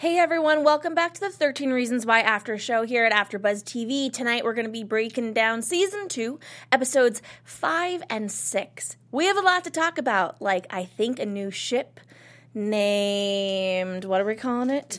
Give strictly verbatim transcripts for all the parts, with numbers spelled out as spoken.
Hey everyone, welcome back to the thirteen Reasons Why After Show here at AfterBuzz T V. Tonight we're going to be breaking down Season two, Episodes five and six. We have a lot to talk about, like I think a new ship named, what are we calling it?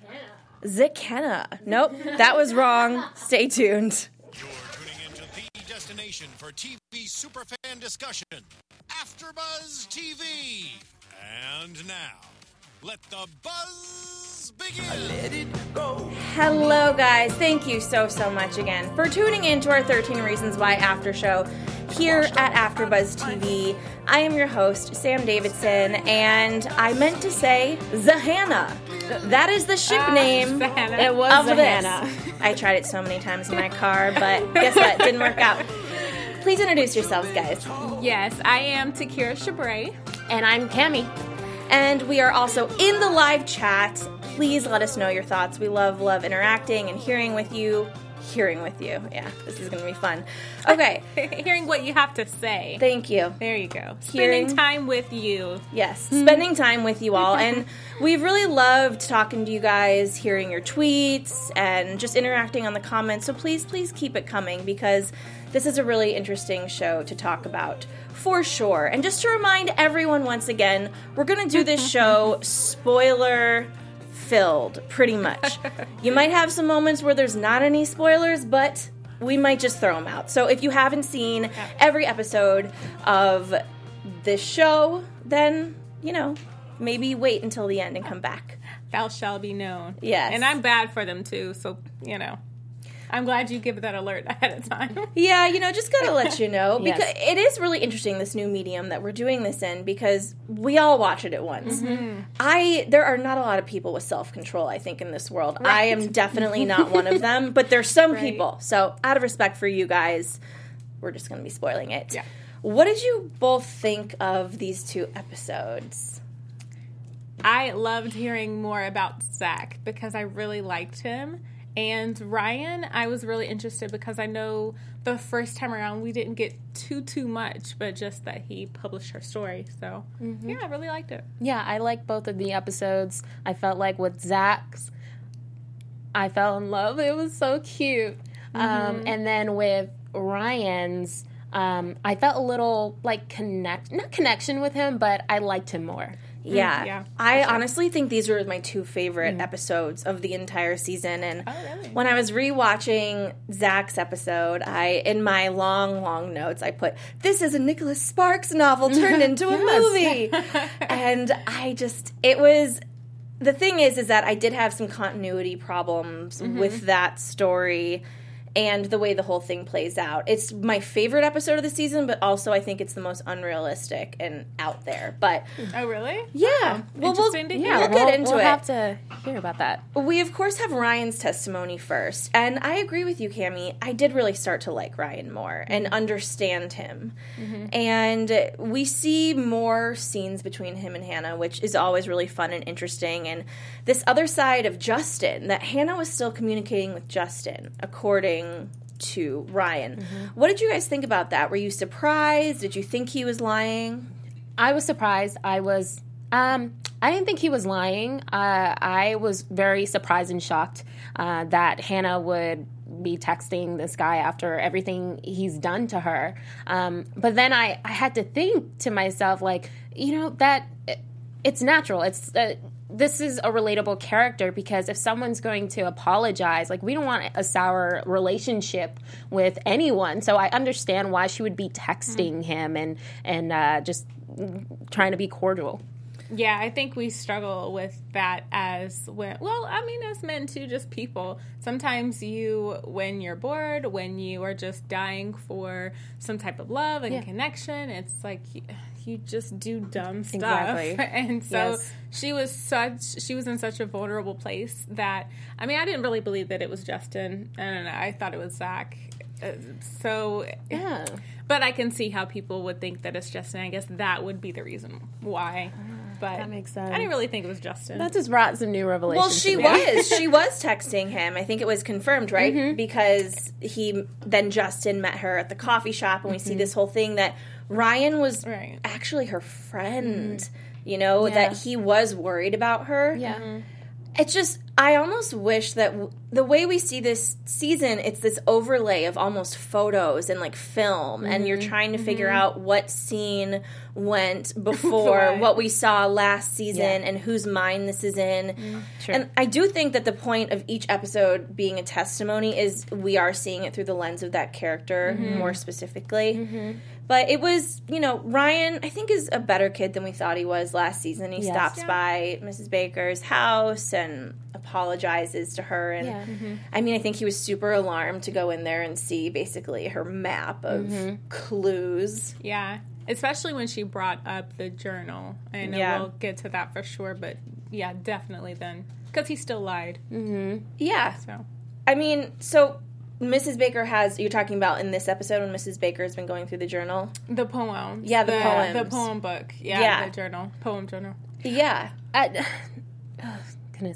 Zakenna. Nope, that was wrong. Stay tuned. You're tuning into the destination for T V superfan discussion, AfterBuzz T V. And now, let the buzz begin. Let it go. Hello, guys. Thank you so, so much again for tuning in to our thirteen Reasons Why After Show here at AfterBuzz T V. I am your host, Sam Davidson, and I meant to say Zakenna. That is the ship uh, name Zakenna. It was of Zakenna. This. I tried it so many times in my car, but guess what? It didn't work out. Please introduce yourselves, guys. Yes, I am Takira Shabray. And I'm Cammie. And we are also in the live chat. Please let us know your thoughts. We love, love interacting and hearing with you. Hearing with you. Yeah, this is going to be fun. Okay. Hearing what you have to say. Thank you. There you go. Hearing, Spending time with you. Yes, spending time with you all. And we've really loved talking to you guys, hearing your tweets, and just interacting on the comments. So please, please keep it coming because this is a really interesting show to talk about. For sure. And just to remind everyone once again, we're going to do this show spoiler filled, pretty much. You might have some moments where there's not any spoilers, but we might just throw them out. So if you haven't seen every episode of this show, then, you know, maybe wait until the end and come back. Thou shall be known. Yes. And I'm bad for them too, so, you know. I'm glad you give that alert ahead of time. Yeah, you know, just gotta let you know. Because Yes. it is really interesting, this new medium that we're doing this in, because we all watch it at once. Mm-hmm. I There are not a lot of people with self-control, I think, in this world. Right. I am definitely not one of them, but there's some right. people. So out of respect for you guys, we're just gonna be spoiling it. Yeah. What did you both think of these two episodes? I loved hearing more about Zach because I really liked him. And Ryan, I was really interested because I know the first time around we didn't get too, too much, but just that he published her story. So, mm-hmm. yeah, I really liked it. Yeah, I liked both of the episodes. I felt like with Zach's, I fell in love. It was so cute. Mm-hmm. Um, and then with Ryan's, um, I felt a little, like, connect, not connection with him, but I liked him more. Yeah. Mm, yeah I sure. honestly think these were my two favorite mm. episodes of the entire season. And oh, really? when I was rewatching Zach's episode, I, in my long, long notes, I put, this is a Nicholas Sparks novel turned into a movie. And I just, it was, the thing is, is that I did have some continuity problems mm-hmm. with that story and the way the whole thing plays out. It's my favorite episode of the season, but also I think it's the most unrealistic and out there. But oh, really? Yeah. Oh, well, interesting we'll, to hear. We'll we'll, get into we'll it. We'll have to hear about that. We, of course, have Ryan's testimony first. And I agree with you, Cammie. I did really start to like Ryan more and understand him. Mm-hmm. And we see more scenes between him and Hannah, which is always really fun and interesting. And this other side of Justin, that Hannah was still communicating with Justin, according to Ryan. Mm-hmm. What did you guys think about that? Were you surprised? Did you think he was lying? I was surprised. I was, um, I didn't think he was lying. Uh, I was very surprised and shocked uh, that Hannah would be texting this guy after everything he's done to her. Um, but then I, I had to think to myself, like, you know, that it, it's natural. It's, uh, this is a relatable character because if someone's going to apologize, like, we don't want a sour relationship with anyone. So I understand why she would be texting mm. him and, and uh, just trying to be cordial. Yeah, I think we struggle with that as, when, well, I mean, as men too, just people. Sometimes you, when you're bored, when you are just dying for some type of love and yeah. connection, it's like you, you just do dumb stuff. Exactly. And so yes. she was such, she was in such a vulnerable place that, I mean, I didn't really believe that it was Justin. I don't know, I thought it was Zach. Uh, so, yeah. But I can see how people would think that it's Justin. I guess that would be the reason why. But that makes sense. I didn't really think it was Justin. That just brought some new revelations. Well, she was. She was texting him. I think it was confirmed, right? Mm-hmm. Because he then Justin met her at the coffee shop, and we mm-hmm. see this whole thing that Ryan was right. actually her friend. Mm-hmm. You know, yeah. that he was worried about her. Yeah. Mm-hmm. It's just, I almost wish that w- the way we see this season, it's this overlay of almost photos and like film, mm-hmm. and you're trying to figure mm-hmm. out what scene went before right. what we saw last season yeah. and whose mind this is in. Mm-hmm. Sure. And I do think that the point of each episode being a testimony is we are seeing it through the lens of that character mm-hmm. more specifically. Mm-hmm. But it was, you know, Ryan, I think, is a better kid than we thought he was last season. He yes. stops yeah. by Missus Baker's house and apologizes to her. And yeah. mm-hmm. I mean, I think he was super alarmed to go in there and see basically her map of mm-hmm. clues. Yeah, especially when she brought up the journal. I know yeah. we'll get to that for sure, but yeah, definitely then. Because he still lied. Mm-hmm. Yeah. So, I mean, so... Missus Baker has, you're talking about in this episode when Missus Baker has been going through the journal? The poem. Yeah, the, the poems. The poem book. Yeah, yeah. The journal. Poem journal. Yeah. I, oh, goodness.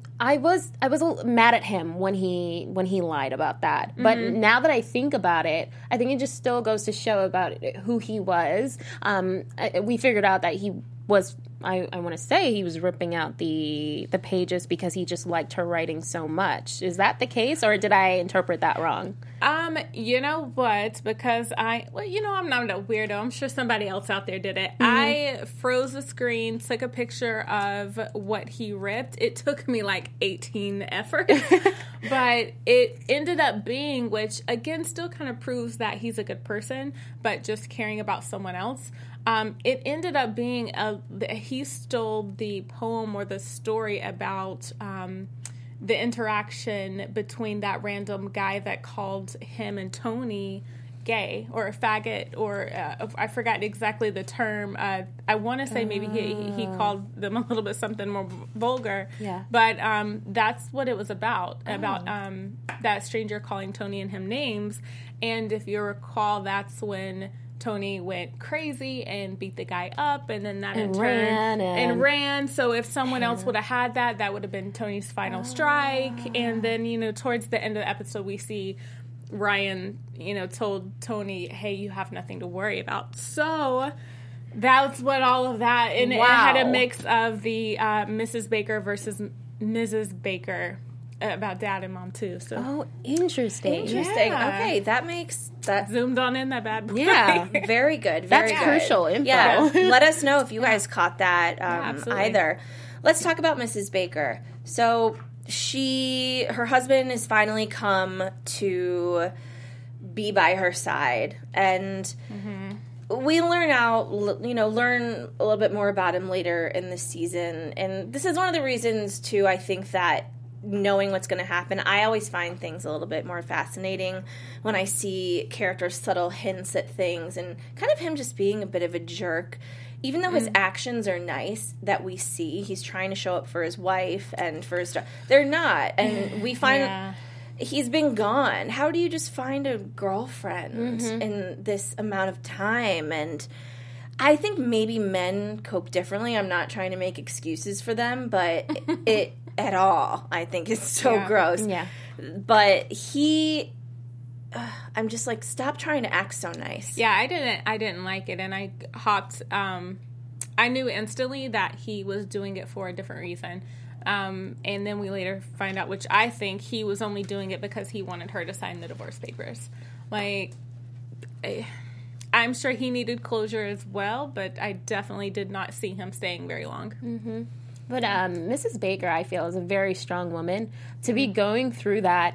I was I was a little mad at him when he when he lied about that. But mm-hmm. now that I think about it, I think it just still goes to show about who he was. Um, we figured out that he was... I, I want to say he was ripping out the the pages because he just liked her writing so much. Is that the case, or did I interpret that wrong? Um, you know what? Because I, well, you know, I'm not a weirdo. I'm sure somebody else out there did it. Mm-hmm. I froze the screen, took a picture of what he ripped. It took me like eighteen efforts, but it ended up being, which again still kind of proves that he's a good person, but just caring about someone else. Um, it ended up being a, he stole the poem or the story about um, the interaction between that random guy that called him and Tony gay or a faggot, or uh, I forgot exactly the term. Uh, I want to say maybe he, he called them a little bit something more vulgar. Yeah. But um, that's what it was about, oh. about um, that stranger calling Tony and him names. And if you recall, that's when Tony went crazy and beat the guy up, and then that and in turn ran and, and ran. So if someone else would have had that, that would have been Tony's final oh. strike. And then, you know, towards the end of the episode, we see Ryan, you know, told Tony, "Hey, you have nothing to worry about." So that's what all of that, and wow. it had a mix of the uh, Missus Baker versus Missus Baker. About dad and mom too. So oh, interesting. Interesting. Yeah. Okay, that makes that zoomed on in that bad boy. Yeah, very good. Very That's good. crucial info. Yeah, let us know if you guys caught that um, yeah, either. Let's talk about Missus Baker. So she, her husband has finally come to be by her side, and mm-hmm. we learn out, you know, learn a little bit more about him later in the season. And this is one of the reasons too, I think, that knowing what's going to happen, I always find things a little bit more fascinating when I see characters' subtle hints at things, and kind of him just being a bit of a jerk. Even though his mm. actions are nice that we see, he's trying to show up for his wife and for his... They're not. And we find... Yeah. He's been gone. How do you just find a girlfriend mm-hmm. in this amount of time? And I think maybe men cope differently. I'm not trying to make excuses for them, but it... at all, I think it's so yeah. gross. Yeah. But he, uh, I'm just like, stop trying to act so nice. Yeah, I didn't, I didn't like it, and I hopped. Um, I knew instantly that he was doing it for a different reason, um, and then we later find out, which I think he was only doing it because he wanted her to sign the divorce papers. Like, I, I'm sure he needed closure as well, but I definitely did not see him staying very long. Mm-hmm. But um, Missus Baker, I feel, is a very strong woman. To be going through that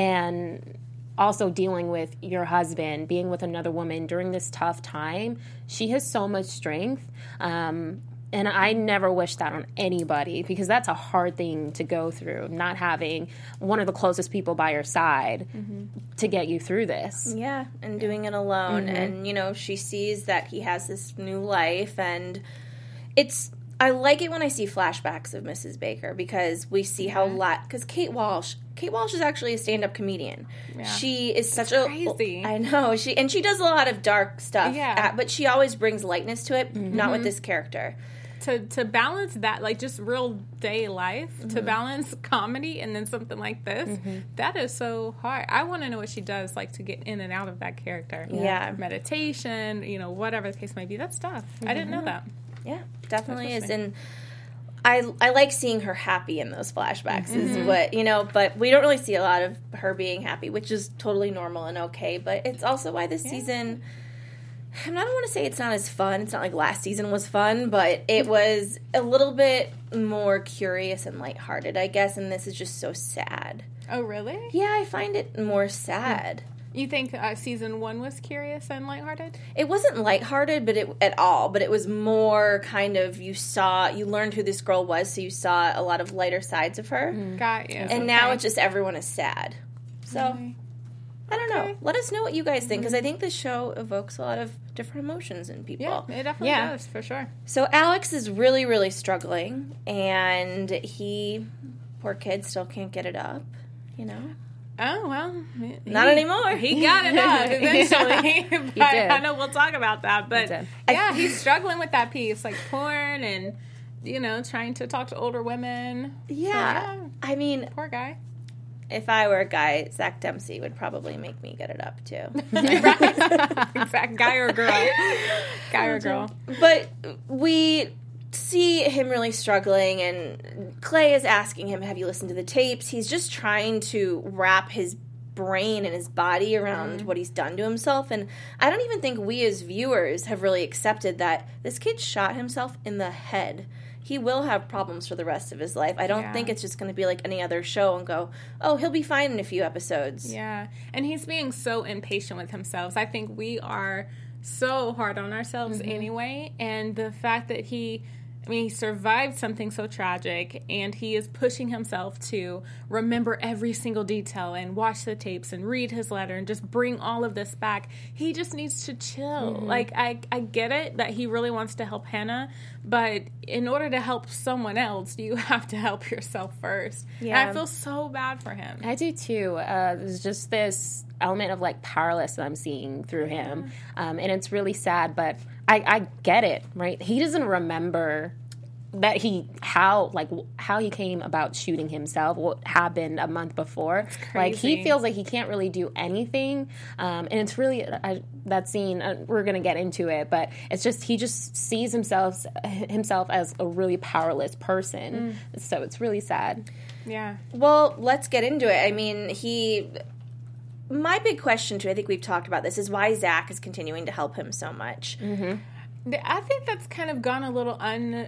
and also dealing with your husband, being with another woman during this tough time, she has so much strength. Um, and I never wish that on anybody, because that's a hard thing to go through, not having one of the closest people by your side mm-hmm. to get you through this. Yeah, and doing it alone. Mm-hmm. And, you know, she sees that he has this new life, and it's... I like it when I see flashbacks of Missus Baker, because we see how lot because Kate Walsh Kate Walsh is actually a stand-up comedian. Yeah. She is such it's a crazy. I know she and she does a lot of dark stuff. Yeah. At, but she always brings lightness to it. Mm-hmm. Not with this character. To to balance that, like just real day life, mm-hmm. to balance comedy and then something like this, mm-hmm. that is so hard. I want to know what she does, like to get in and out of that character. Yeah, yeah. Meditation, you know, whatever the case may be. That's tough. Mm-hmm. I didn't know that. Yeah, definitely is. And I I like seeing her happy in those flashbacks mm-hmm. is what, you know, but we don't really see a lot of her being happy, which is totally normal and okay, but it's also why this yeah. season, I don't want to say it's not as fun. It's not like last season was fun, but it was a little bit more curious and lighthearted, I guess, and this is just so sad. Oh, really? Yeah, I find it more sad. You think uh, season one was curious and lighthearted? It wasn't lighthearted, but it at all. But it was more kind of you saw, you learned who this girl was, so you saw a lot of lighter sides of her. Mm. Got you. And okay. now it's just everyone is sad. So okay. I don't okay. know. Let us know what you guys think, because I think this show evokes a lot of different emotions in people. Yeah, it definitely yeah. does, for sure. So Alex is really, really struggling, and he, poor kid, still can't get it up. You know. Oh, well. He, Not anymore. He got it up eventually. But he did. I know we'll talk about that. But, he yeah, he's struggling with that piece, like porn and, you know, trying to talk to older women. Yeah. So, yeah. I mean. Poor guy. If I were a guy, Zach Dempsey would probably make me get it up, too. Right. Exact guy or girl. Guy or girl. But we see him really struggling, and Clay is asking him, have you listened to the tapes? He's just trying to wrap his brain and his body around mm. what he's done to himself, and I don't even think we as viewers have really accepted that this kid shot himself in the head. He will have problems for the rest of his life. I don't yeah. think it's just going to be like any other show and go, oh, he'll be fine in a few episodes. Yeah, and he's being so impatient with himself. I think we are so hard on ourselves mm-hmm. anyway, and the fact that he... I mean, he survived something so tragic, and he is pushing himself to remember every single detail and watch the tapes and read his letter and just bring all of this back. He just needs to chill. Mm-hmm. Like, I, I get it that he really wants to help Hannah, but in order to help someone else, you have to help yourself first. Yeah. And I feel so bad for him. I do, too. Uh, there's just this element of, like, powerless that I'm seeing through him, um, and it's really sad, but... I, I get it, right? He doesn't remember that he how like how he came about shooting himself, what happened a month before. Like he feels like he can't really do anything, um, and it's really I, that scene. Uh, we're gonna get into it, but it's just he just sees himself himself as a really powerless person. Mm. So it's really sad. Yeah. Well, let's get into it. I mean, he. My big question, too, I think we've talked about this, is why Zach is continuing to help him so much. Mm-hmm. I think that's kind of gone a little un,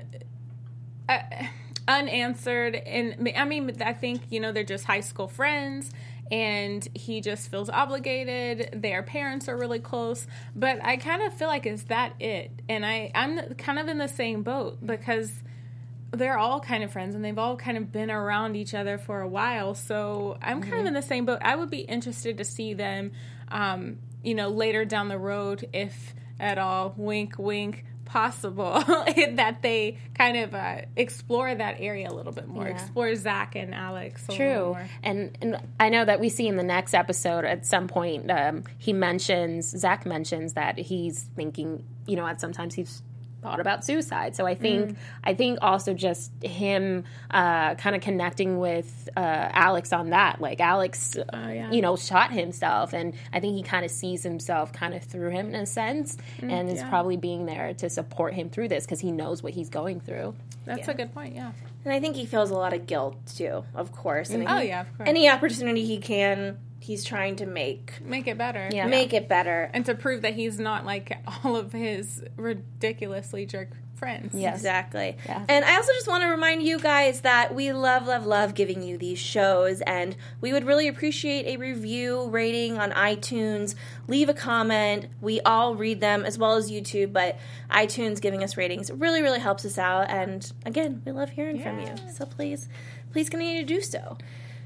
uh, unanswered. And I mean, I think, you know, they're just high school friends, and he just feels obligated. Their parents are really close. But I kind of feel like, is that it? And I, I'm kind of in the same boat, because... they're all kind of friends, and they've all kind of been around each other for a while. So I'm kind mm-hmm. of in the same boat. I would be interested to see them, um, you know, later down the road, if at all, wink, wink, possible, that they kind of uh, explore that area a little bit more, yeah. explore Zach and Alex a True. little more. And, and I know that we see in the next episode at some point, um, he mentions, Zach mentions that he's thinking, you know, at sometimes he's thought about suicide. So I think mm. I think also just him uh, kind of connecting with uh, Alex on that. Like Alex, uh, yeah. you know, shot himself, and I think he kind of sees himself kind of through him in a sense, mm, and is yeah. probably being there to support him through this because he knows what he's going through. That's yeah. a good point, yeah. And I think he feels a lot of guilt, too, of course. And oh, he, yeah, of course. Any opportunity he can... he's trying to make... Make it better. Yeah. Make it better. And to prove that he's not like all of his ridiculously jerk friends. Yes. Exactly. Yeah. And I also just want to remind you guys that we love, love, love giving you these shows, and we would really appreciate a review, rating on iTunes. Leave a comment. We all read them, as well as YouTube, but iTunes giving us ratings really, really helps us out. And again, we love hearing yeah. from you. So please, please continue to do so.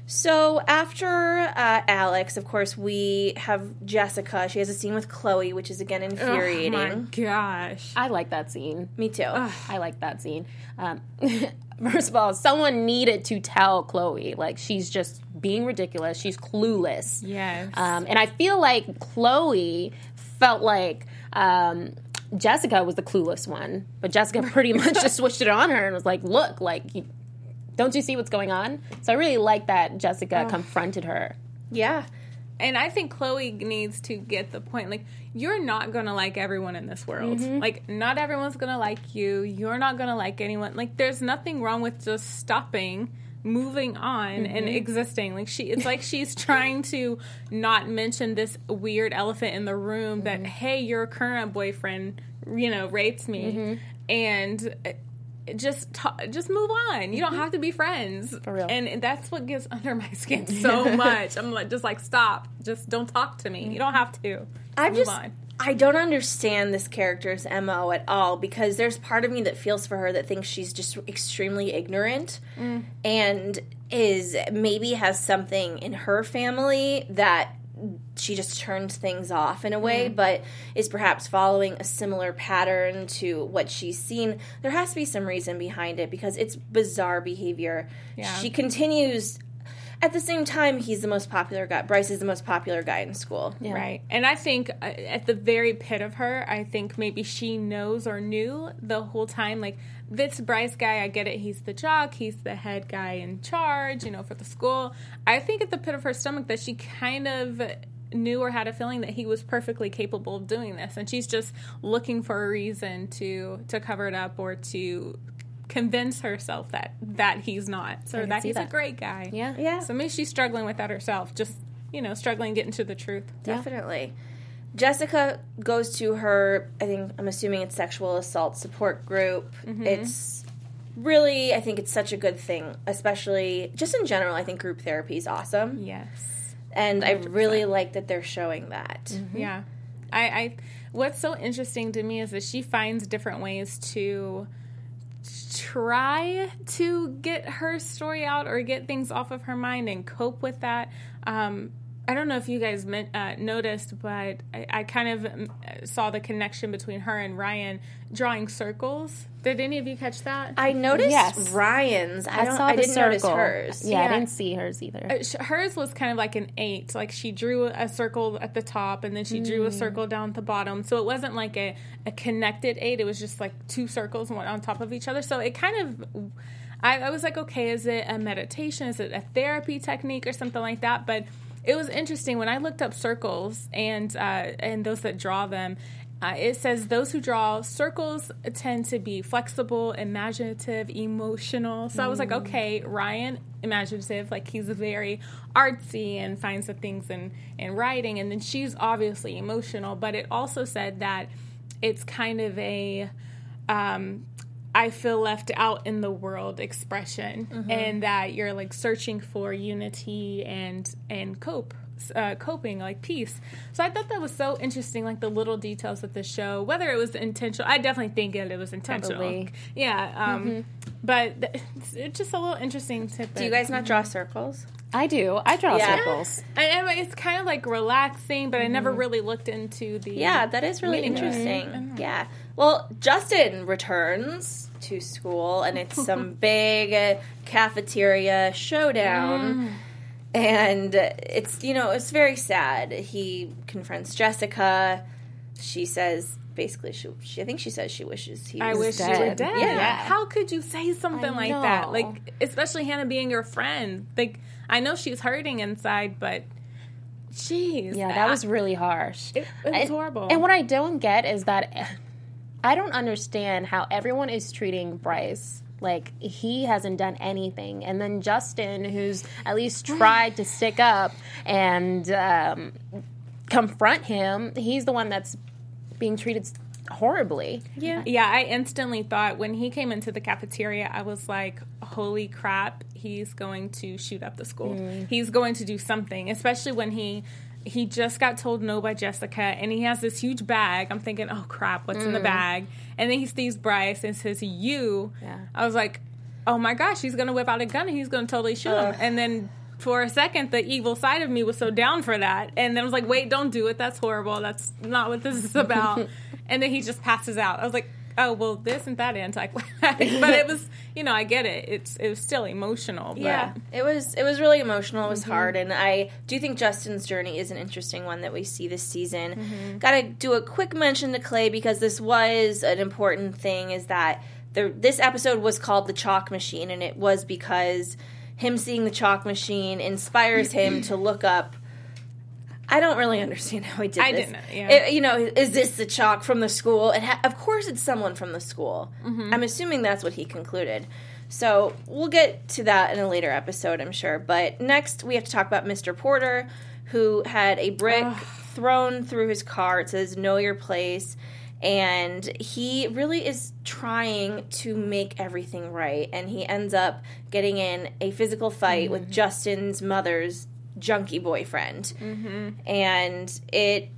So after uh, Alex, of course, we have Jessica. She has a scene with Chloe, which is, again, infuriating. Oh, my gosh. I like that scene. Me too. Ugh. I like that scene. Um, first of all, someone needed to tell Chloe. Like, she's just being ridiculous. She's clueless. Yes. Um, and I feel like Chloe felt like... Um, Jessica was the clueless one, but Jessica pretty much just switched it on her and was like, look, like... You, don't you see what's going on? So I really like that Jessica oh. confronted her. Yeah. and I think Chloe needs to get the point. Like, you're not going to like everyone in this world. Mm-hmm. Like, not everyone's going to like you. You're not going to like anyone. Like, there's nothing wrong with just stopping, moving on, mm-hmm. and existing. Like, she, it's like she's trying to not mention this weird elephant in the room that, mm-hmm. hey, your current boyfriend, you know, rapes me. Mm-hmm. And just ta- just move on. You don't have to be friends. For real. And that's what gets under my skin so much. I'm like, just like, stop. Just don't talk to me. You don't have to. Just I move just, on. I don't understand this character's M O at all, because there's part of me that feels for her that thinks she's just extremely ignorant mm. and is maybe has something in her family that she just turned things off in a way, mm. but is perhaps following a similar pattern to what she's seen. There has to be some reason behind it, because it's bizarre behavior. Yeah. She continues. At the same time, he's the most popular guy. Bryce is the most popular guy in school. Yeah. Right. And I think uh, at the very pit of her, I think maybe she knows or knew the whole time, like, this Bryce guy, I get it. He's the jock. He's the head guy in charge, you know, for the school. I think at the pit of her stomach that she kind of knew or had a feeling that he was perfectly capable of doing this. And she's just looking for a reason to, to cover it up or to convince herself that, that he's not. So that he's that. a great guy. Yeah. Yeah. So maybe she's struggling with that herself. Just, you know, struggling getting to the truth. Definitely. Yeah. Jessica goes to her, I think, I'm assuming it's sexual assault support group. Mm-hmm. It's really, I think it's such a good thing, especially just in general. I think group therapy is awesome. Yes. And one hundred percent. I really like that they're showing that. Mm-hmm. Yeah. I, I, what's so interesting to me is that she finds different ways to try to get her story out or get things off of her mind and cope with that. Um, I don't know if you guys meant, uh, noticed, but I, I kind of saw the connection between her and Ryan drawing circles. Did any of you catch that? I noticed yes. Ryan's. I, I don't. saw I the didn't circle. notice hers. Yeah, yeah, I didn't see hers either. Uh, hers was kind of like an eight. Like, she drew a circle at the top, and then she mm. drew a circle down at the bottom. So it wasn't like a, a connected eight. It was just like two circles one on top of each other. So it kind of... I, I was like, okay, is it a meditation? Is it a therapy technique or something like that? But it was interesting when I looked up circles and uh, and those that draw them. Uh, it says those who draw circles tend to be flexible, imaginative, emotional. So mm. I was like, okay, Ryan, imaginative, like he's very artsy and finds the things in, in writing. And then she's obviously emotional. But it also said that it's kind of a... Um, I feel left out in the world expression, mm-hmm. and that you're like searching for unity and and cope, uh, coping, like peace. So I thought that was so interesting, like the little details of the show, whether it was intentional. I definitely think it, it was intentional. Totally. Yeah, um, mm-hmm. but it's, it's just a little interesting tidbit. Do you guys not draw circles? I do. I draw yeah. circles. And it's kind of like relaxing, but mm-hmm. I never really looked into the... Yeah, that is really interesting. Mm-hmm. Yeah. Well, Justin returns to school, and it's some big cafeteria showdown. Mm. And it's, you know, it's very sad. He confronts Jessica. She says... Basically, she, she. I think she says she wishes he was I wish dead. you were dead. Yeah. yeah. How could you say something like that? Like, especially Hannah being your friend. Like, I know she's hurting inside, but jeez. Yeah, that I, was really harsh. It, it was and, horrible. And what I don't get is that I don't understand how everyone is treating Bryce like he hasn't done anything. And then Justin, who's at least tried to stick up and um, confront him, he's the one that's being treated horribly. Yeah. Yeah, I instantly thought when he came into the cafeteria, I was like, holy crap, he's going to shoot up the school. Mm. He's going to do something, especially when he he just got told no by Jessica, and he has this huge bag. I'm thinking, oh crap, what's mm. in the bag? And then he sees Bryce and says, you. Yeah. I was like, oh my gosh, he's going to whip out a gun and he's going to totally shoot uh. him. And then for a second, the evil side of me was so down for that. And then I was like, wait, don't do it. That's horrible. That's not what this is about. And then he just passes out. I was like, oh, well, this and that anticlimactic. But it was, you know, I get it. It's It was still emotional. But. Yeah, it was It was really emotional. It was mm-hmm. hard. And I do think Justin's journey is an interesting one that we see this season. Mm-hmm. Got to do a quick mention to Clay, because this was an important thing, is that the, this episode was called The Chalk Machine, and it was because... him seeing the chalk machine inspires him to look up I don't really understand how he did I this. didn't, yeah. It- you know, is this the chalk from the school? And ha- of course it's someone from the school. Mm-hmm. I'm assuming that's what he concluded. So we'll get to that in a later episode, I'm sure. But next we have to talk about Mister Porter, who had a brick Ugh. thrown through his car. It says, know your place. And he really is trying to make everything right. And he ends up getting in a physical fight Mm-hmm. with Justin's mother's junkie boyfriend. Mm-hmm. And it...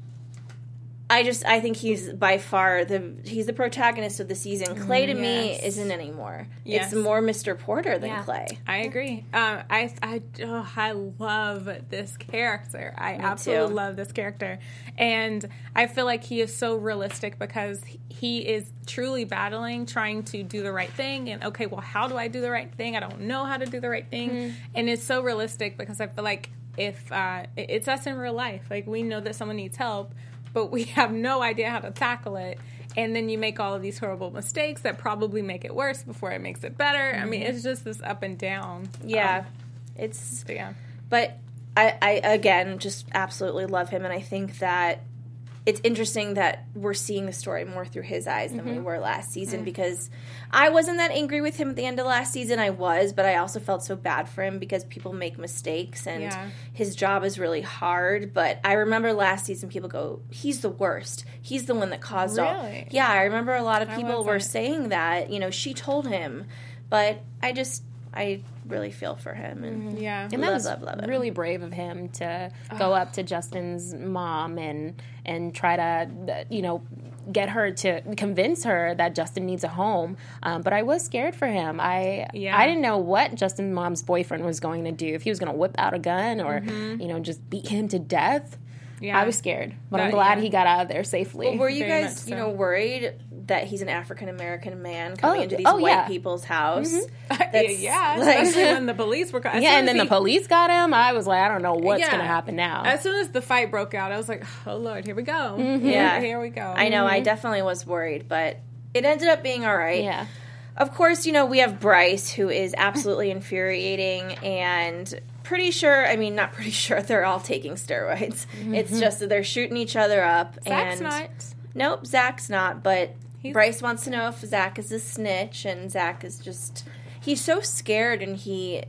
I just, I think he's by far the, he's the protagonist of the season. Clay to me Yes. isn't anymore. Yes. It's more Mister Porter than Yeah. Clay. I agree. Um, I I oh, I love this character. I absolutely too. love this character, and I feel like he is so realistic because he is truly battling, trying to do the right thing. And okay, well, how do I do the right thing? I don't know how to do the right thing, Mm-hmm. and it's so realistic because I feel like if uh, it- it's us in real life, like we know that someone needs help, but we have no idea how to tackle it. And then you make all of these horrible mistakes that probably make it worse before it makes it better. I mean, it's just this up and down. Yeah. Um, It's, so yeah. but I, I, again, just absolutely love him. And I think that it's interesting that we're seeing the story more through his eyes than we were last season because I wasn't that angry with him at the end of last season. I was, but I also felt so bad for him because people make mistakes and Yeah. his job is really hard. But I remember last season people go, he's the worst. He's the one that caused all. Really? Yeah, I remember a lot of I people were wasn't. saying that, you know, she told him. But I just, I really feel for him. And Yeah. And that Love, was love, love him. really brave of him to go up to Justin's mom and and try to, you know, get her to convince her that Justin needs a home. Um, but I was scared for him. I Yeah. I didn't know what Justin's mom's boyfriend was going to do. If he was going to whip out a gun or, you know, just beat him to death. Yeah. I was scared. But I'm That- glad yeah. he got out of there safely. Were you Very guys, much you so. know, worried that he's an African American man coming Oh, into these oh, white yeah. people's house? That's, yeah, like- especially when the police were. As yeah, soon and as then the he- police got him. I was like, I don't know what's Yeah. going to happen now. As soon as the fight broke out, I was like, "Oh Lord, here we go! Yeah. here we go." I know, I definitely was worried, but it ended up being all right. yeah. Of course, you know, we have Bryce, who is absolutely infuriating and pretty sure, I mean, not pretty sure, they're all taking steroids. It's just that they're shooting each other up. Zach's and not. Nope, Zach's not, but He's- Bryce wants to know if Zach is a snitch, and Zach is just, he's so scared, and he,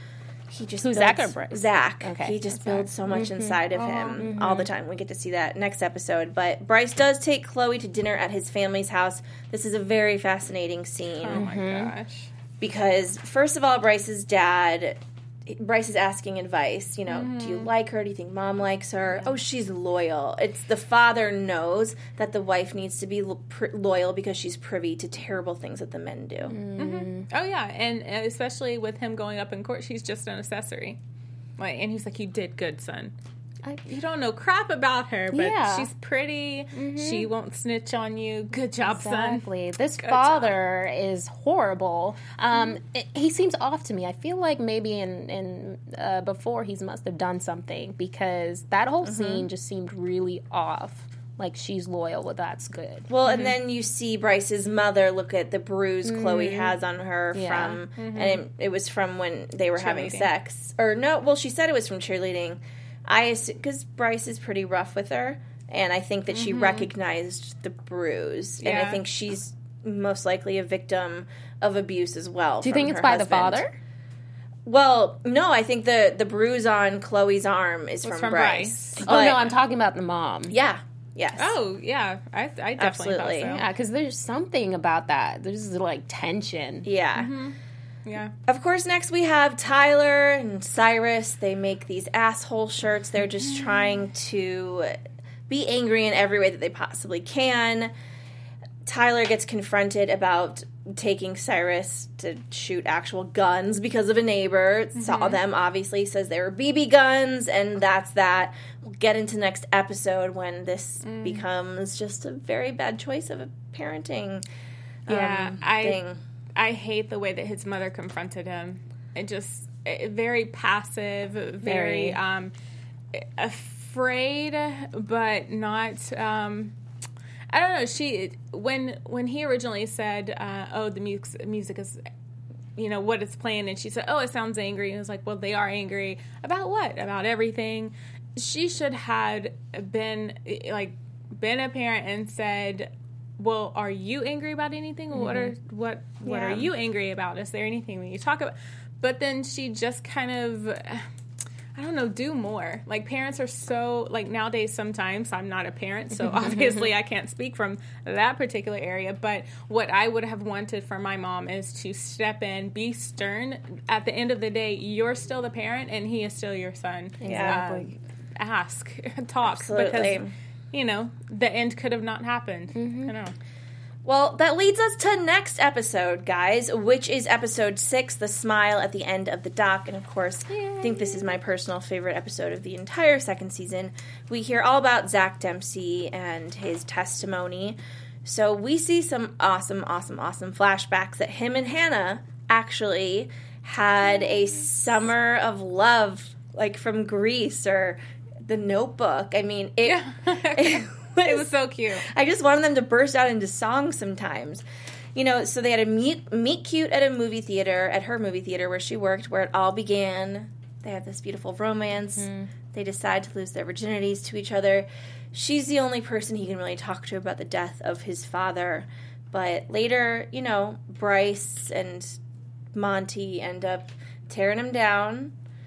he just Who's builds- Zach or Bryce? Zach. Okay. He just builds so much inside of him Mm-hmm. all the time. We get to see that next episode. But Bryce does take Chloe to dinner at his family's house. This is a very fascinating scene Oh my gosh! because, first of all, Bryce's dad, Bryce is asking advice. You know, do you like her? Do you think mom likes her? Oh, she's loyal. It's the father knows that the wife needs to be lo- pr- loyal because she's privy to terrible things that the men do. Oh yeah, and uh, especially with him going up in court, she's just an accessory. Like, and he's like, "You did good, son." I- You don't know crap about her, but Yeah. she's pretty. She won't snitch on you. Good job, son. Exactly. This Good father is horrible. Um, it- he seems off to me. I feel like maybe in in uh, before he must have done something because that whole scene just seemed really off. Like she's loyal, well, that's good. Well, and then you see Bryce's mother look at the bruise Chloe has on her Yeah. from, and it, it was from when they were having Cheerleading. sex. Or no, well, she said it was from cheerleading. I because Bryce is pretty rough with her, and I think that she recognized the bruise, and I Yeah. think she's most likely a victim of abuse as well. Do you from think it's her by the husband. father? Well, no, I think the the bruise on Chloe's arm is from, from Bryce. Bryce. Oh no, But- I'm talking about the mom. yeah, yes, Oh yeah, I, I definitely Absolutely. thought so. Yeah, because there's something about that. There's like tension. yeah. Yeah. Of course, next we have Tyler and Cyrus. They make these asshole shirts. They're just trying to be angry in every way that they possibly can. Tyler gets confronted about taking Cyrus to shoot actual guns because of a neighbor. Saw them, obviously, says they were B B guns, and that's that. We'll get into next episode when this becomes just a very bad choice of a parenting Yeah, um, I thing. I hate the way that his mother confronted him. It just it, very passive, very, Very. um, afraid, but not. Um, I don't know. She when when he originally said, uh, "Oh, the music music is." You know what it's playing, and she said, "Oh, it sounds angry." And I was like, "Well, they are angry about what? About everything." she should had been like been a parent and said, well, are you angry about anything? Mm-hmm. What are what what yeah. are you angry about? Is there anything that you talk about? But then she just kind of, I don't know, do more. Like, parents are so, like, nowadays sometimes, I'm not a parent, so obviously I can't speak from that particular area, but what I would have wanted from my mom is to step in, be stern. At the end of the day, you're still the parent, and he is still your son. Exactly. Uh, ask, talk, Absolutely. Because, you know, the end could have not happened. Mm-hmm. I know. Well, that leads us to next episode, guys, which is episode six, The Smile at the End of the Dock. And, of course, Yay. I think this is my personal favorite episode of the entire second season. We hear all about Zach Dempsey and his testimony. So we see some awesome, awesome, awesome flashbacks that him and Hannah actually had a summer of love, like from Greece or The Notebook. I mean, it... Yeah. it It was so cute. I just wanted them to burst out into songs sometimes. You know, so they had a meet, meet cute at a movie theater, at her movie theater where she worked, where it all began. They have this beautiful romance. Mm-hmm. They decide to lose their virginities to each other. She's the only person he can really talk to about the death of his father. But later, you know, Bryce and Monty end up tearing him down.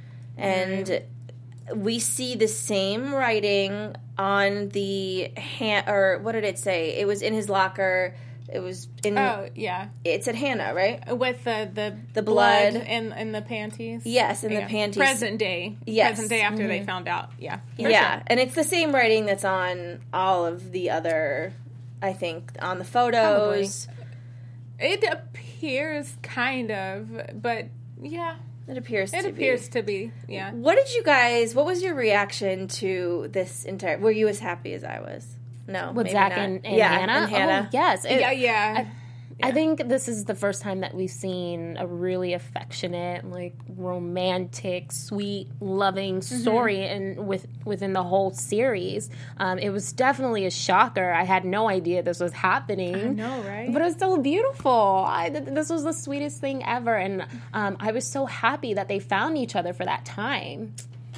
And mm-hmm. we see the same writing on the hand, or what did it say? It was in his locker. It was in. Oh yeah, it said Hannah, right? With the the, the blood, blood and and the panties. Yes, in yeah. the panties. Present day. Yes, present day after mm-hmm. they found out. Yeah, yeah, sure. And it's the same writing that's on all of the other. I think on the photos. Probably. It appears kind of, but yeah. It appears it to appears be. to be, yeah. What did you guys, what was your reaction to this entire, were you as happy as I was? No, With maybe Zach not. and, and yeah, Hannah? And Hannah. Oh, yes. It, yeah, yeah. I, yeah. I think this is the first time that we've seen a really affectionate, like, romantic, sweet, loving story mm-hmm. in, with, within the whole series. Um, it was definitely a shocker. I had no idea this was happening. I know, right? But it was so beautiful. I, th- this was the sweetest thing ever. And um, I was so happy that they found each other for that time.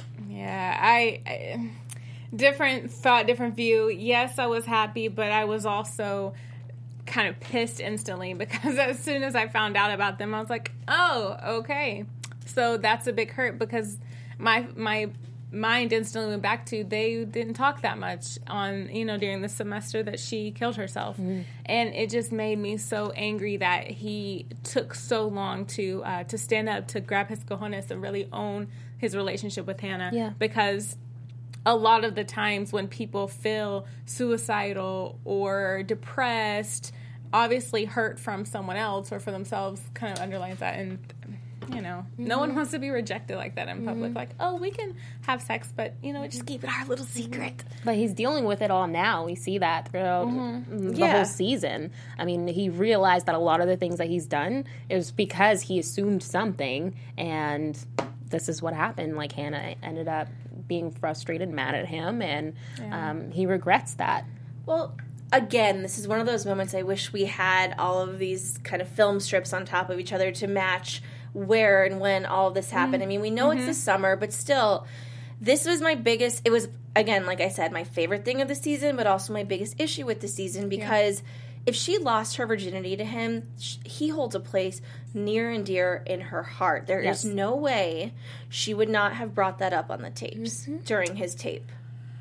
Yeah, I... I different thought, different view. Yes, I was happy, but I was also kind of pissed instantly because as soon as I found out about them, I was like, oh, okay. So that's a big hurt because my my mind instantly went back to they didn't talk that much on, you know, during the semester that she killed herself. Mm-hmm. And it just made me so angry that he took so long to uh, to stand up, to grab his cojones and really own his relationship with Hannah. Yeah. Because a lot of the times when people feel suicidal or depressed, obviously hurt from someone else or for themselves kind of underlines that. And, you know, mm-hmm. no one wants to be rejected like that in public. Mm-hmm. Like, oh, we can have sex, but, you know, just keep it our little secret. But he's dealing with it all now. We see that throughout mm-hmm. the yeah. whole season. I mean, he realized that a lot of the things that he's done is because he assumed something, and this is what happened. Like, Hannah ended up being frustrated, mad at him, and yeah. um, he regrets that. Well, again, this is one of those moments I wish we had all of these kind of film strips on top of each other to match where and when all of this happened. Mm-hmm. I mean, we know mm-hmm. it's the summer, but still, this was my biggest, it was, again, like I said, my favorite thing of the season, but also my biggest issue with the season because yeah. if she lost her virginity to him, he holds a place near and dear in her heart. There yes. is no way she would not have brought that up on the tapes mm-hmm. during his tape.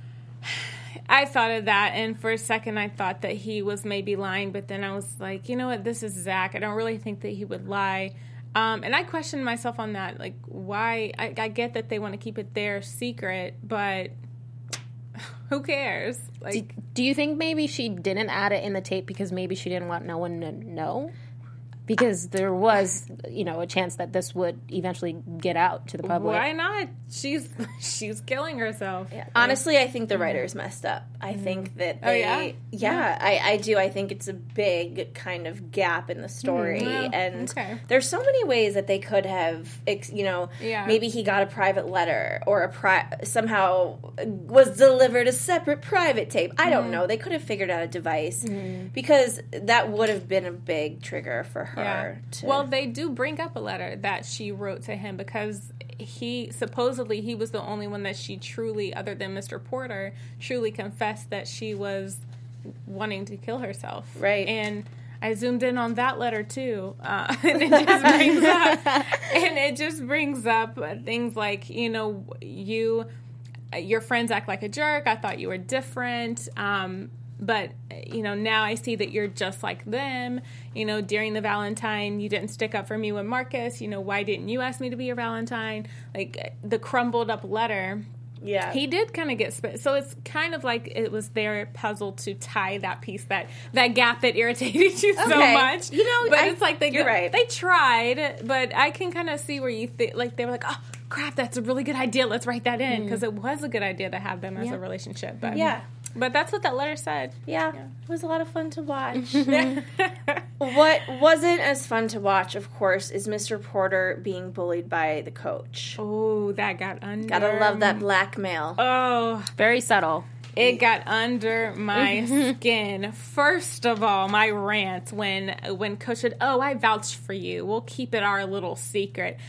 I thought of that, and for a second I thought that he was maybe lying, but then I was like, you know what, this is Zach. I don't really think that he would lie. Um, and I questioned myself on that. Like, why? I, I get that they want to keep it their secret, but who cares? Like, do, do you think maybe she didn't add it in the tape because maybe she didn't want no one to know? Because there was, you know, a chance that this would eventually get out to the public. Why not? She's she's killing herself. Yeah. Honestly, I think the writers messed up. I mm-hmm. think that they... Oh, yeah? Yeah, yeah. I, I do. I think it's a big kind of gap in the story. Mm-hmm. And okay. there's so many ways that they could have, you know, yeah. maybe he got a private letter or a pri- somehow was delivered a separate private tape. I don't mm-hmm. know. They could have figured out a device mm-hmm. because that would have been a big trigger for her. Yeah. To... Well, they do bring up a letter that she wrote to him because he supposedly he was the only one that she truly, other than Mister Porter, truly confessed that she was wanting to kill herself. Right. And I zoomed in on that letter too, uh, and it just brings up, and it just brings up things like, you know, you, your friends act like a jerk. I thought you were different, um, but you know, now I see that you're just like them. You know, during the Valentine, you didn't stick up for me with Marcus. You know, why didn't you ask me to be your Valentine? Like the crumbled up letter. Yeah. He did kind of get spit. So it's kind of like it was their puzzle to tie that piece, that that gap that irritated you so Okay. much. You know, but I- it's like they you're go- right. they tried, but I can kind of see where you think, like they were like, oh crap, that's a really good idea. Let's write that in, because it was a good idea to have them as Yeah. a relationship. But Yeah. but that's what that letter said. Yeah, it was a lot of fun to watch. What wasn't as fun to watch, of course, is Mister Porter being bullied by the coach. Oh, that got under. Gotta love that blackmail. Oh, Very subtle. it got under my skin. First of all, my rant when when Coach said, "Oh, I vouched for you. We'll keep it our little secret."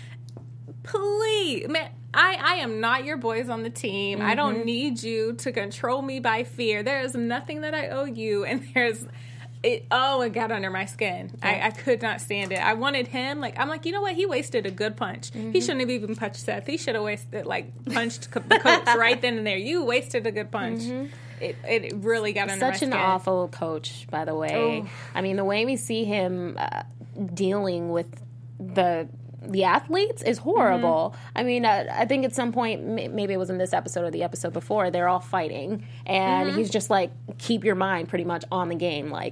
Please, man, I, I am not your boys on the team. I don't need you to control me by fear. There is nothing that I owe you, and there's it. Oh, it got under my skin. I, I could not stand it. I wanted him. Like I'm like, you know what? He wasted a good punch. He shouldn't have even punched Seth. He should have wasted like punched co- the coach right then and there. You wasted a good punch. It it really got under my Such skin. an awful coach, by the way. Oh. I mean, the way we see him uh, dealing with the the athletes is horrible. Mm-hmm. I mean, uh, I think at some point, m- maybe it was in this episode or the episode before, they're all fighting, and Mm-hmm. he's just like, keep your mind pretty much on the game, like.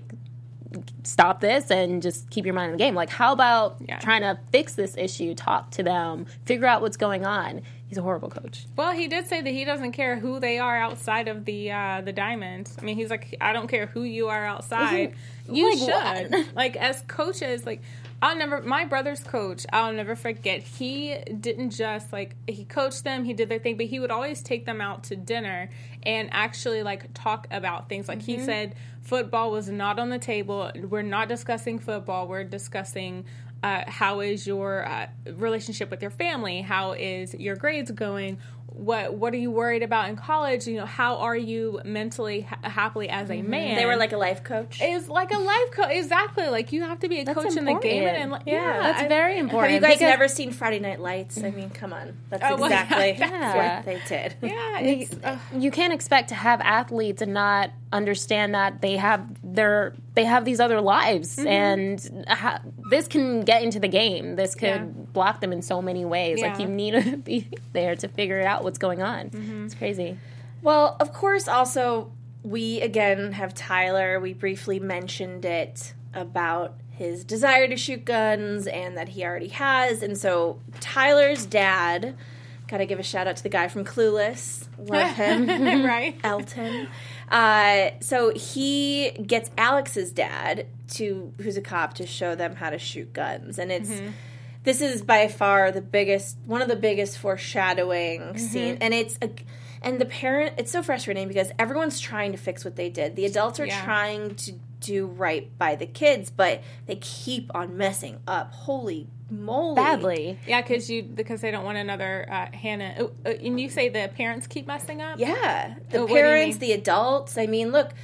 Stop this and just keep your mind on the game. Like, how about Yeah. trying to fix this issue, talk to them, figure out what's going on? He's a horrible coach. Well, he did say that he doesn't care who they are outside of the uh, the diamond. I mean, he's like, I don't care who you are outside. You Like should. what? Like, as coaches, like, I'll never, my brother's coach, I'll never forget, he didn't just, like, he coached them, he did their thing, but he would always take them out to dinner and actually, like, talk about things. Like, he said football was not on the table. We're not discussing football. We're discussing uh, how is your uh, relationship with your family? How is your grades going? What What are you worried about in college? You know, how are you mentally ha- happily as a man? They were like a life coach. It's like a life coach. Exactly. Like, you have to be a That's coach in the game. important. And, like, Yeah. yeah, That's I- very important. Have you guys because- never seen Friday Night Lights? I mean, come on. That's Oh, well, exactly yeah. what they did. Yeah, it's, uh, you can't expect to have athletes and not understand that they have their they have these other lives, Mm-hmm. and ha- this can get into the game. This could Yeah. block them in so many ways. Like, Yeah. you need to be there to figure out what's going on. Mm-hmm. It's crazy. Well, of course, also, we again have Tyler. We briefly mentioned it about his desire to shoot guns and that he already has. And so Tyler's dad, gotta give a shout out to the guy from Clueless. Love him. right? Elton. Uh, so he gets Alex's dad to, who's a cop, to show them how to shoot guns, and it's this is by far the biggest, one of the biggest foreshadowing scene, and it's a, and the parent. It's so frustrating because everyone's trying to fix what they did. The adults are Yeah. trying to do right by the kids, but they keep on messing up. Holy moly! Badly. Yeah, because you because they don't want another uh, Hannah. Oh, uh, and you say the parents keep messing up. Yeah, the Oh, what do you parents, mean? the adults. I mean, look,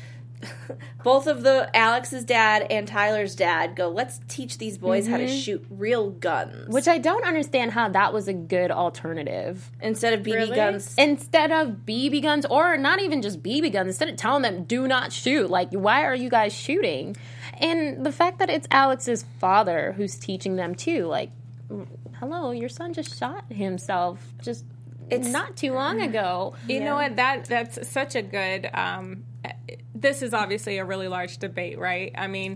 both of the Alex's dad and Tyler's dad go, let's teach these boys how to shoot real guns Which I don't understand how that was a good alternative. instead of B B Really? guns. Instead of B B guns, or not even just B B guns, instead of telling them, do not shoot, like, why are you guys shooting? And the fact that it's Alex's father who's teaching them too, like, hello, your son just shot himself just It's- not too long ago. You Yeah. know what? That that's such a good. Um, this is obviously a really large debate, right? I mean,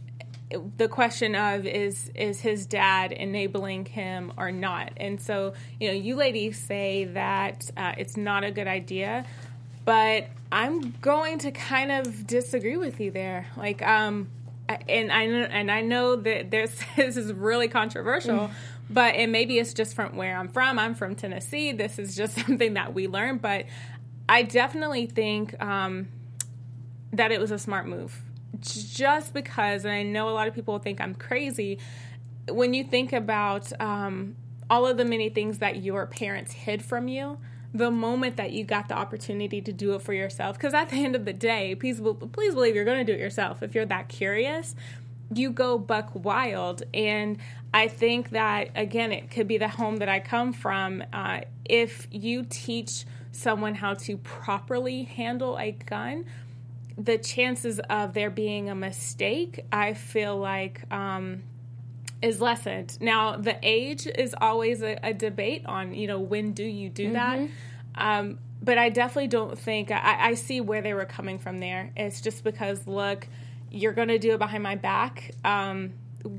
the question of is is his dad enabling him or not? And so, you know, you ladies say that uh, it's not a good idea, but I'm going to kind of disagree with you there. Like, um, and I know, and I know that there's this is really controversial. But and maybe it's just from where I'm from. I'm from Tennessee. This is just something that we learned. But I definitely think um, that it was a smart move. Just because, and I know a lot of people think I'm crazy, when you think about um, all of the many things that your parents hid from you, the moment that you got the opportunity to do it for yourself, because at the end of the day, please, please believe you're going to do it yourself. If you're that curious, you go buck wild. And I think that, again, it could be the home that I come from. Uh, if you teach someone how to properly handle a gun, the chances of there being a mistake, I feel like, um, is lessened. Now, the age is always a, a debate on, you know, when do you do that? Mm-hmm. Um, but I definitely don't think, I, I see where they were coming from there. It's just because, look, you're going to do it behind my back. Um,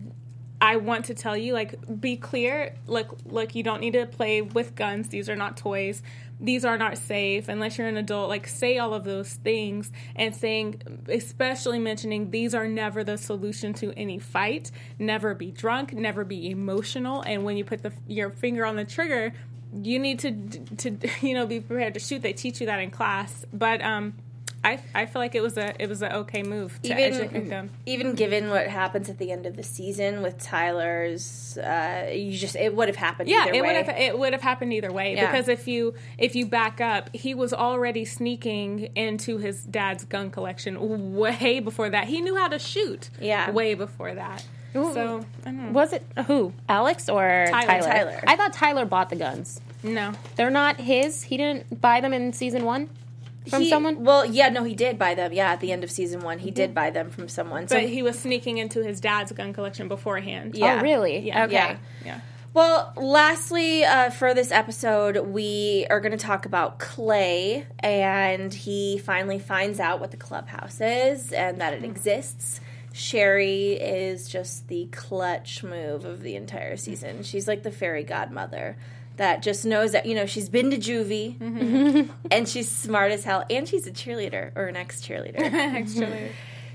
I want to tell you, like, be clear. Look, look, you don't need to play with guns. These are not toys. These are not safe unless you're an adult. Like, say all of those things, and saying, especially mentioning, these are never the solution to any fight. Never be drunk. Never be emotional. And when you put the, your finger on the trigger, you need to, to, you know, be prepared to shoot. They teach you that in class. But, um, I, I feel like it was a it was an okay move to even, educate them. Even given what happens at the end of the season with Tyler's, uh, you just it would have happened. Yeah, either it way. would have it would have happened either way. Yeah. Because if you if you back up, he was already sneaking into his dad's gun collection way before that. He knew how to shoot. Yeah, way before that. Ooh. So I don't know. Was it who? Alex or Tyler, Tyler? Tyler. I thought Tyler bought the guns. No, They're not his. He didn't buy them in season one. From he, someone? Well, yeah, no, he did buy them. Yeah, at the end of season one, he mm-hmm. did buy them from someone. So but he was sneaking into his dad's gun collection beforehand. Yeah. Oh, really? Yeah. Okay. Yeah. yeah. Well, lastly, uh, for this episode, we are going to talk about Clay, and he finally finds out what the clubhouse is and that it exists. Sherry is just the clutch move of the entire season. She's like the fairy godmother that just knows that, you know, she's been to juvie, mm-hmm. and she's smart as hell, and she's a cheerleader, or an ex-cheerleader. Ex-cheerleader.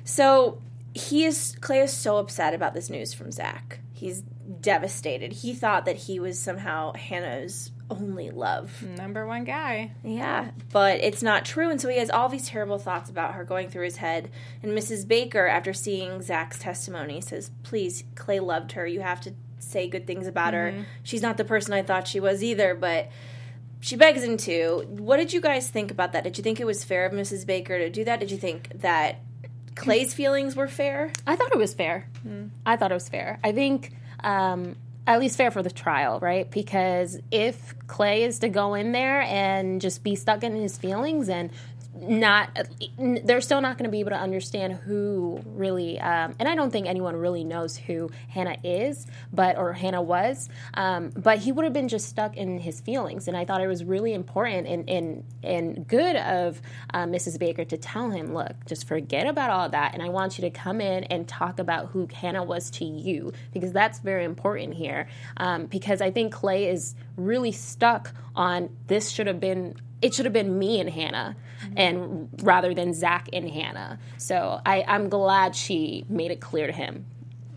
So he is, Clay is so upset about this news from Zach. He's devastated. He thought that he was somehow Hannah's only love. Number one guy. Yeah, but it's not true, and so he has all these terrible thoughts about her going through his head. And Missus Baker, after seeing Zach's testimony, says, please, Clay loved her. You have to say good things about mm-hmm. her. She's not the person I thought she was either, but she begs him to. What did you guys think about that? Did you think it was fair of Missus Baker to do that? Did you think that Clay's feelings were fair? I thought it was fair. Mm. I thought it was fair. I think um, at least fair for the trial, right? Because if Clay is to go in there and just be stuck in his feelings and not, they're still not going to be able to understand who really, um, and I don't think anyone really knows who Hannah is, but, or Hannah was, um, but he would have been just stuck in his feelings, and I thought it was really important and, and, and good of uh, Missus Baker to tell him, look, just forget about all that, and I want you to come in and talk about who Hannah was to you, because that's very important here, um, because I think Clay is really stuck on this should have been it should have been me and Hannah, mm-hmm. and rather than Zach and Hannah. So I, I'm glad she made it clear to him.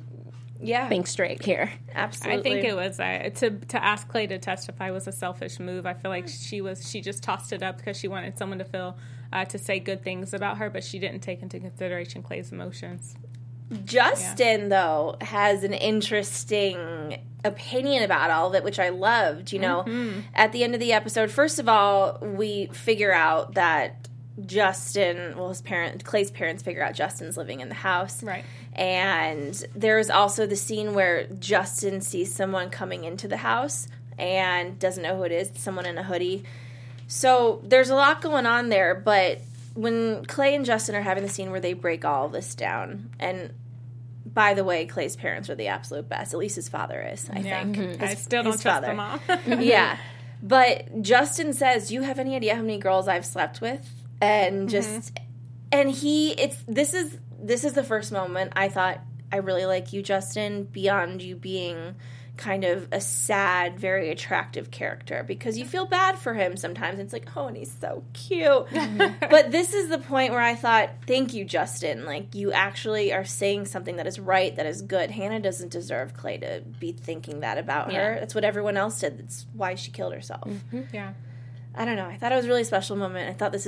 Yeah, think straight here. Absolutely. I think it was uh, to to ask Clay to testify was a selfish move. I feel like she was she just tossed it up because she wanted someone to feel uh, to say good things about her, but she didn't take into consideration Clay's emotions. Justin, yeah. though, has an interesting opinion about all of it, which I loved. You know, mm-hmm. at the end of the episode, first of all, we figure out that Justin, well, his parent, Clay's parents figure out Justin's living in the house. Right. And there's also the scene where Justin sees someone coming into the house and doesn't know who it is, someone in a hoodie. So there's a lot going on there, but when Clay and Justin are having the scene where they break all of this down, and by the way, Clay's parents are the absolute best. At least his father is, I yeah. think. Mm-hmm. His, I still don't trust the mom. Yeah. But Justin says, do you have any idea how many girls I've slept with? And just, mm-hmm. and he, it's, this is, this is the first moment I thought, I really like you, Justin, beyond you being kind of a sad, very attractive character, because you feel bad for him sometimes. It's like, oh, and he's so cute. But this is the point where I thought, thank you, Justin. Like, you actually are saying something that is right, that is good. Hannah doesn't deserve Clay to be thinking that about yeah. her. That's what everyone else did. That's why she killed herself. Mm-hmm. Yeah. I don't know. I thought it was a really special moment. I thought this is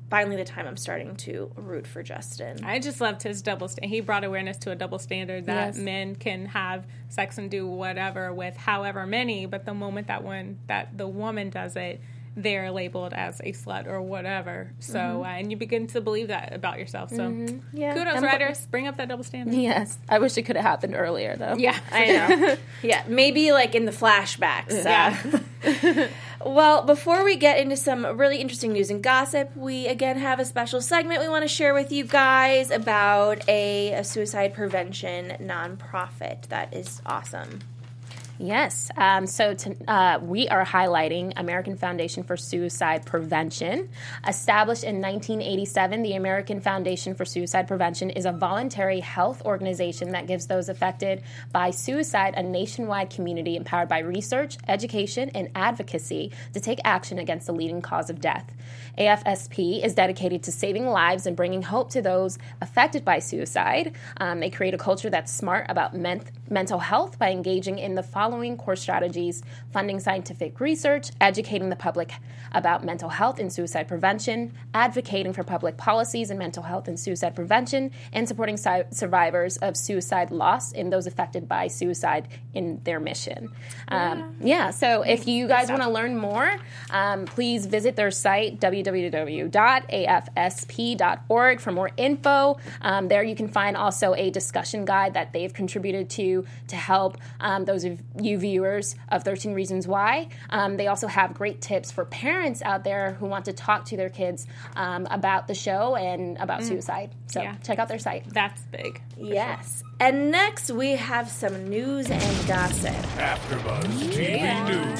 finally the time I'm starting to root for Justin. I just loved his double standard. He brought awareness to a double standard that Yes. men can have sex and do whatever with however many, but the moment that one that the woman does it, they're labeled as a slut or whatever. So, mm-hmm. uh, and you begin to believe that about yourself. So, mm-hmm. yeah. kudos, I'm, writers. Bring up that double standard. Yes. I wish it could have happened earlier, though. Yeah, I know. Yeah, maybe like in the flashbacks. Yeah. Uh, well, before we get into some really interesting news and gossip, we again have a special segment we want to share with you guys about a, a suicide prevention nonprofit that is awesome. Yes. Um, so to, uh, we are highlighting American Foundation for Suicide Prevention. Established in nineteen eighty-seven, the American Foundation for Suicide Prevention is a voluntary health organization that gives those affected by suicide a nationwide community empowered by research, education, and advocacy to take action against the leading cause of death. A F S P is dedicated to saving lives and bringing hope to those affected by suicide. Um, they create a culture that's smart about men- mental health by engaging in the following core strategies: funding scientific research, educating the public about mental health and suicide prevention, advocating for public policies in mental health and suicide prevention, and supporting si- survivors of suicide loss and those affected by suicide in their mission. Um, yeah, so if you guys want to learn more, um, please visit their site, w w w dot a f s p dot org, for more info. Um, there you can find also a discussion guide that they've contributed to to help um, those of you viewers of thirteen Reasons Why. Um, they also have great tips for parents out there who want to talk to their kids um, about the show and about mm. suicide. So yeah. check out their site. That's big. Yes. Sure. And next we have some news and gossip. AfterBuzz T V yeah. News.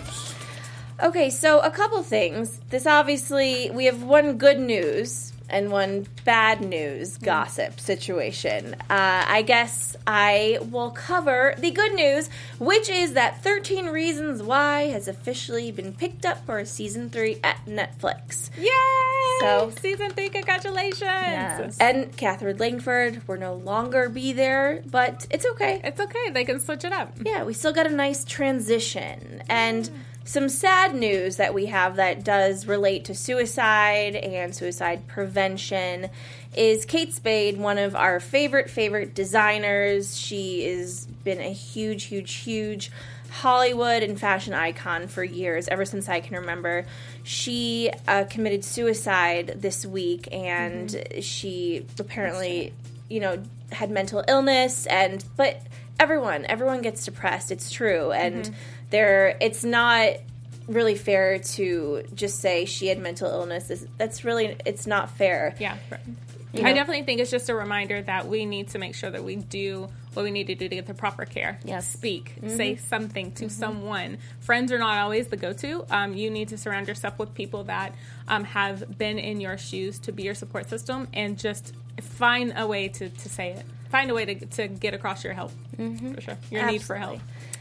Okay, so a couple things. This obviously, we have one good news and one bad news gossip situation. Uh, I guess I will cover the good news, which is that thirteen Reasons Why has officially been picked up for season three at Netflix. Yay! So, season three, congratulations! Yes. And Catherine Langford will no longer be there, but it's okay. It's okay. They can switch it up. Yeah, we still got a nice transition. And some sad news that we have that does relate to suicide and suicide prevention is Kate Spade, one of our favorite, favorite designers. She has been a huge, huge, huge Hollywood and fashion icon for years, ever since I can remember. She uh, committed suicide this week, and mm-hmm. she apparently, you know, had mental illness, and but everyone, everyone gets depressed. It's true, and mm-hmm. there, it's not really fair to just say she had mental illness. That's really, it's not fair. Yeah. You know? I definitely think it's just a reminder that we need to make sure that we do what we need to do to get the proper care. Yes. Speak. Mm-hmm. Say something to mm-hmm. someone. Friends are not always the go-to. Um, you need to surround yourself with people that um, have been in your shoes to be your support system, and just find a way to, to say it. Find a way to, to get across your help, mm-hmm. for sure. Your Absolutely. need for help.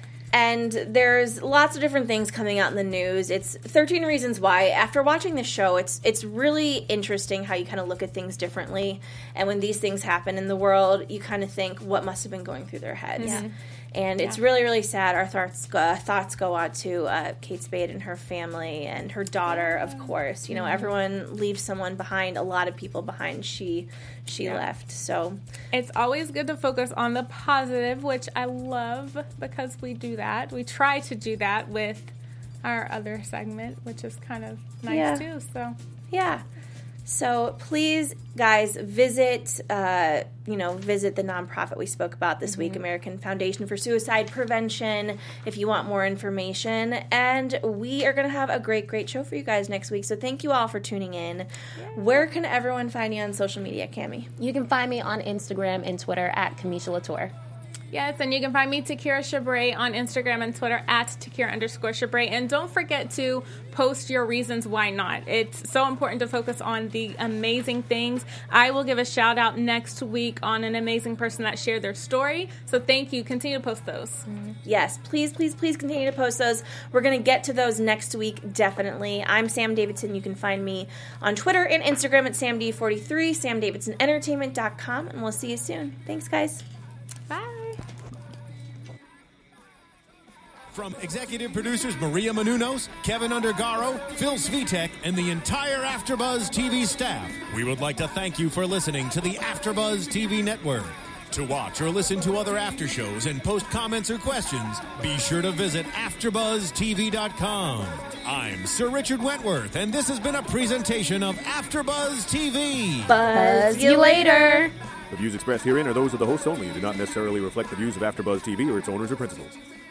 And there's lots of different things coming out in the news. It's thirteen Reasons Why. After watching the show, it's it's really interesting how you kind of look at things differently. And when these things happen in the world, you kind of think, what must have been going through their heads? Yeah. And yeah. it's really, really sad. Our thoughts go, uh, thoughts go out to uh, Kate Spade and her family and her daughter, of course. You know, mm-hmm. everyone leaves someone behind, a lot of people behind. She she yeah. left. So it's always good to focus on the positive, which I love because we do that. We try to do that with our other segment, which is kind of nice yeah. too. So yeah. So please, guys, visit, uh, you know, visit the nonprofit we spoke about this mm-hmm. week, American Foundation for Suicide Prevention, if you want more information. And we are going to have a great, great show for you guys next week. So thank you all for tuning in. Yay. Where can everyone find you on social media, Cammie? You can find me on Instagram and Twitter at Kamisha Latour. Yes, and you can find me, Takira Chabray, on Instagram and Twitter at Takira underscore Chabray. And don't forget to post your reasons why not. It's so important to focus on the amazing things. I will give a shout out next week on an amazing person that shared their story. So thank you. Continue to post those. Mm-hmm. Yes, please, please, please continue to post those. We're going to get to those next week, definitely. I'm Sam Davidson. You can find me on Twitter and Instagram at Sam D forty-three, sam davidson entertainment dot com, and we'll see you soon. Thanks, guys. Bye. From executive producers Maria Menounos, Kevin Undergaro, Phil Svitek, and the entire AfterBuzz T V staff, we would like to thank you for listening to the AfterBuzz T V network. To watch or listen to other after shows and post comments or questions, be sure to visit after buzz T V dot com. I'm Sir Richard Wentworth, and this has been a presentation of AfterBuzz T V. Buzz you later. The views expressed herein are those of the hosts only and do not necessarily reflect the views of AfterBuzz T V or its owners or principals.